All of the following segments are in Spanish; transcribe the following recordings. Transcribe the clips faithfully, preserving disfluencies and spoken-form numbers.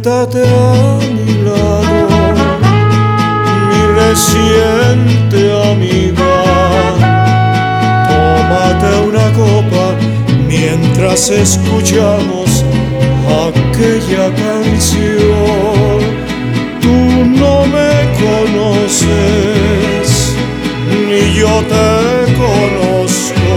Siéntate a mi lado, mi reciente amiga. Tómate una copa mientras escuchamos aquella canción. Tú no me conoces, ni yo te conozco,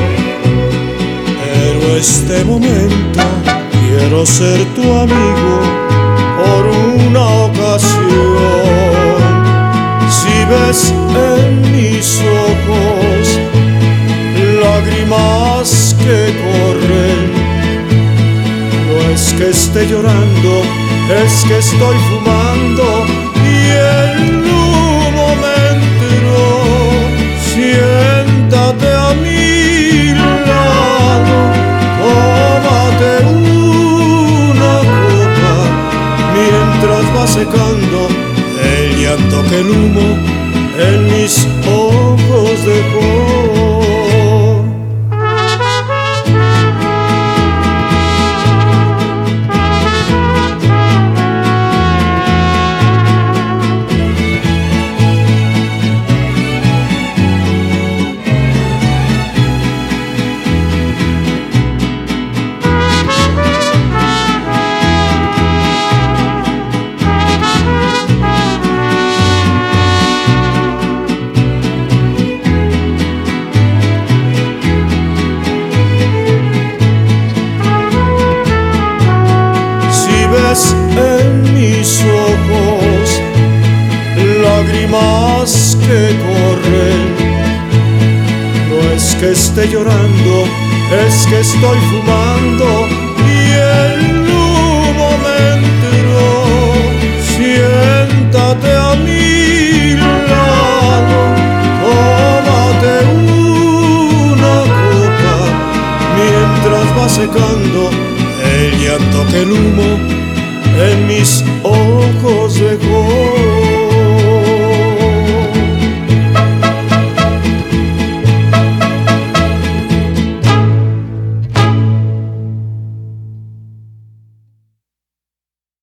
pero este momento quiero ser tu amigo por una ocasión. Si ves en mis ojos lágrimas que corren, no es que esté llorando, es que estoy fumando y en un momento siéntate a mi lado, tómate una copa mientras va secando el llanto que el humo en mis ojos dejó. En mis ojos lágrimas que corren, no es que esté llorando, es que estoy fumando y en un momento siéntate a mi lado, tómate una copa mientras va secando el llanto que el humo en mis ojos